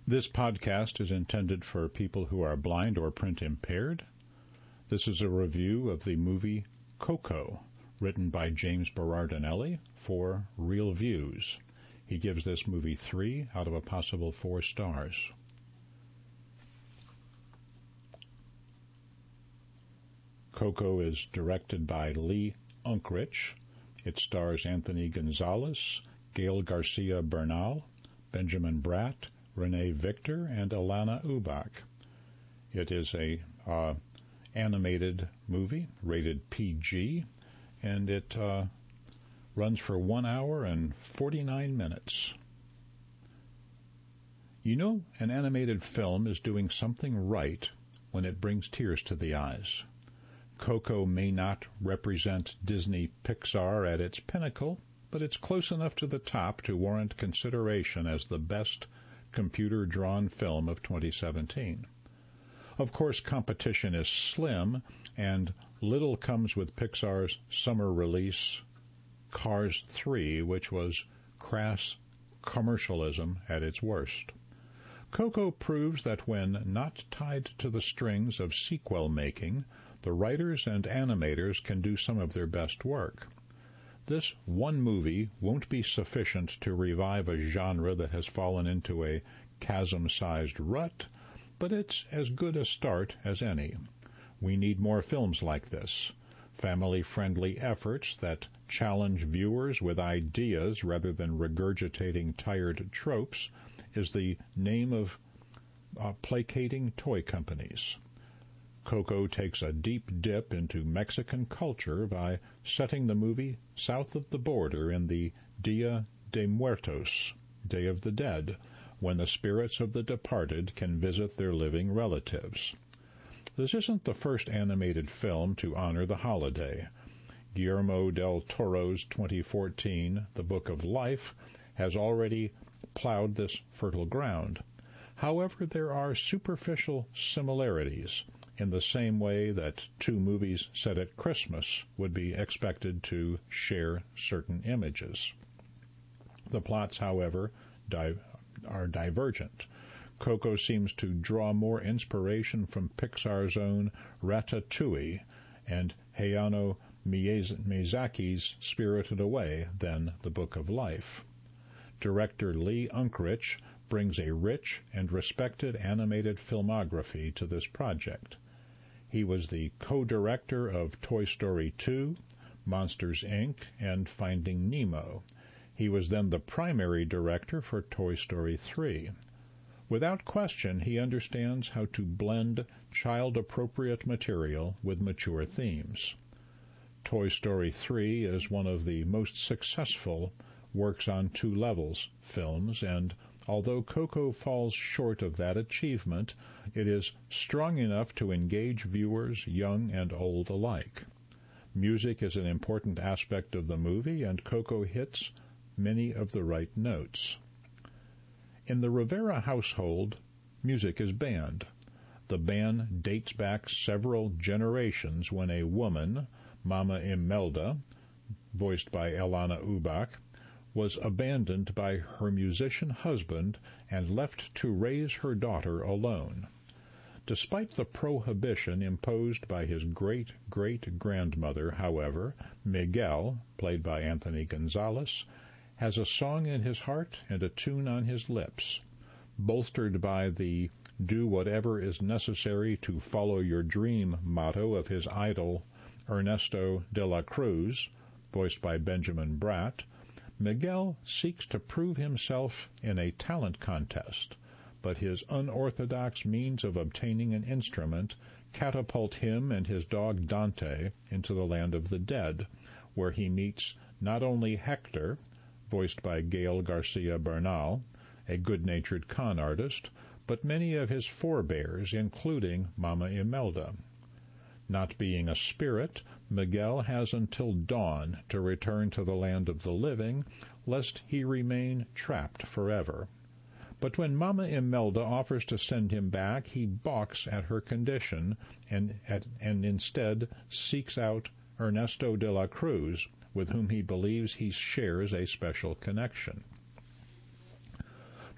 This podcast is intended for people who are blind or print impaired. This is a review of the movie Coco, written by James Berardinelli for Real Views. He gives this movie 3 out of a possible 4 stars. Coco is directed by Lee Unkrich. It stars Anthony Gonzalez, Gael Garcia Bernal, Benjamin Bratt, Renee Victor, and Alanna Ubach. It is a animated movie, rated PG, and it runs for 1 hour and 49 minutes. You know, an animated film is doing something right when it brings tears to the eyes. Coco may not represent Disney Pixar at its pinnacle, but it's close enough to the top to warrant consideration as the best computer-drawn film of 2017. Of course, competition is slim, and little comes with Pixar's summer release, Cars 3, which was crass commercialism at its worst. Coco proves that when not tied to the strings of sequel making, the writers and animators can do some of their best work. This one movie won't be sufficient to revive a genre that has fallen into a chasm-sized rut, but it's as good a start as any. We need more films like this. Family-friendly efforts that challenge viewers with ideas rather than regurgitating tired tropes is the name of placating toy companies. Coco takes a deep dip into Mexican culture by setting the movie south of the border in the Dia de Muertos, Day of the Dead, when the spirits of the departed can visit their living relatives. This isn't the first animated film to honor the holiday. Guillermo del Toro's 2014 The Book of Life has already plowed this fertile ground. However, there are superficial similarities, in the same way that two movies set at Christmas would be expected to share certain images. The plots, however, are divergent. Coco seems to draw more inspiration from Pixar's own Ratatouille and Hayao Miyazaki's Spirited Away than The Book of Life. Director Lee Unkrich brings a rich and respected animated filmography to this project. He was the co-director of Toy Story 2, Monsters, Inc., and Finding Nemo. He was then the primary director for Toy Story 3. Without question, he understands how to blend child-appropriate material with mature themes. Toy Story 3 is one of the most successful works on two levels films, and although Coco falls short of that achievement, it is strong enough to engage viewers, young and old alike. Music is an important aspect of the movie, and Coco hits many of the right notes. In the Rivera household, music is banned. The ban dates back several generations when a woman, Mama Imelda, voiced by Alanna Ubach, was abandoned by her musician husband and left to raise her daughter alone. Despite the prohibition imposed by his great-great-grandmother, however, Miguel, played by Anthony Gonzalez, has a song in his heart and a tune on his lips. Bolstered by the "do whatever is necessary to follow your dream" motto of his idol Ernesto de la Cruz, voiced by Benjamin Bratt, Miguel seeks to prove himself in a talent contest, but his unorthodox means of obtaining an instrument catapult him and his dog Dante into the land of the dead, where he meets not only Hector, voiced by Gael Garcia Bernal, a good-natured con artist, but many of his forebears, including Mama Imelda. Not being a spirit, Miguel has until dawn to return to the land of the living, lest he remain trapped forever. But when Mama Imelda offers to send him back, he balks at her condition and instead seeks out Ernesto de la Cruz, with whom he believes he shares a special connection.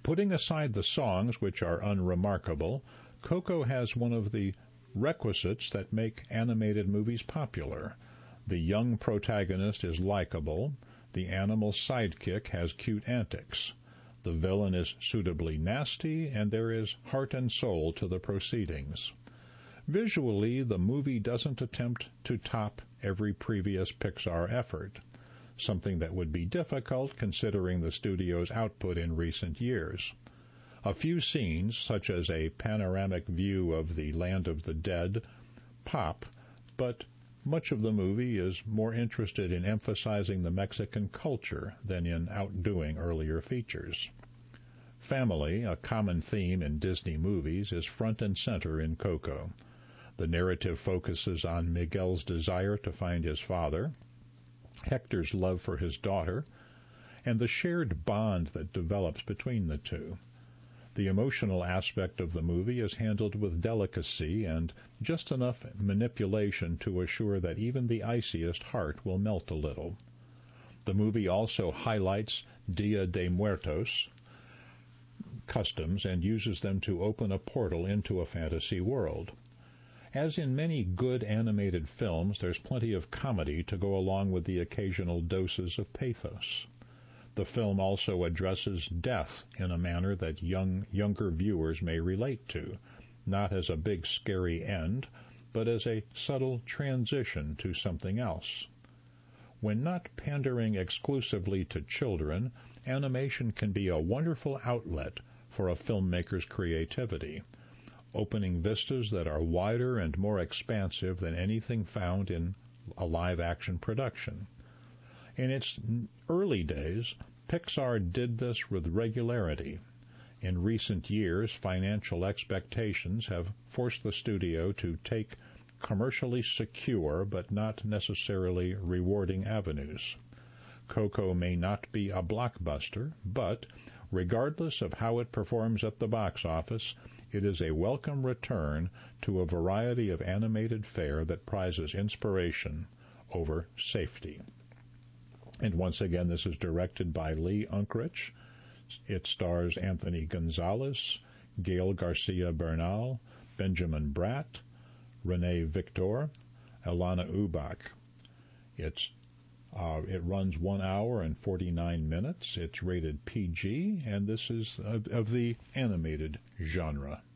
Putting aside the songs, which are unremarkable, Coco has one of the requisites that make animated movies popular. The young protagonist is likable, the animal sidekick has cute antics, the villain is suitably nasty, and there is heart and soul to the proceedings. Visually, the movie doesn't attempt to top every previous Pixar effort, something that would be difficult considering the studio's output in recent years. A few scenes, such as a panoramic view of the Land of the Dead, pop, but much of the movie is more interested in emphasizing the Mexican culture than in outdoing earlier features. Family, a common theme in Disney movies, is front and center in Coco. The narrative focuses on Miguel's desire to find his father, Hector's love for his daughter, and the shared bond that develops between the two. The emotional aspect of the movie is handled with delicacy and just enough manipulation to assure that even the iciest heart will melt a little. The movie also highlights Dia de Muertos customs and uses them to open a portal into a fantasy world. As in many good animated films, there's plenty of comedy to go along with the occasional doses of pathos. The film also addresses death in a manner that younger viewers may relate to, not as a big scary end, but as a subtle transition to something else. When not pandering exclusively to children, animation can be a wonderful outlet for a filmmaker's creativity, opening vistas that are wider and more expansive than anything found in a live-action production. In its early days, Pixar did this with regularity. In recent years, financial expectations have forced the studio to take commercially secure but not necessarily rewarding avenues. Coco may not be a blockbuster, but regardless of how it performs at the box office, it is a welcome return to a variety of animated fare that prizes inspiration over safety. And once again, this is directed by Lee Unkrich. It stars Anthony Gonzalez, Gail Garcia Bernal, Benjamin Bratt, Renee Victor, Alana Ubach. It runs 1 hour and 49 minutes. It's rated PG, and this is of the animated genre.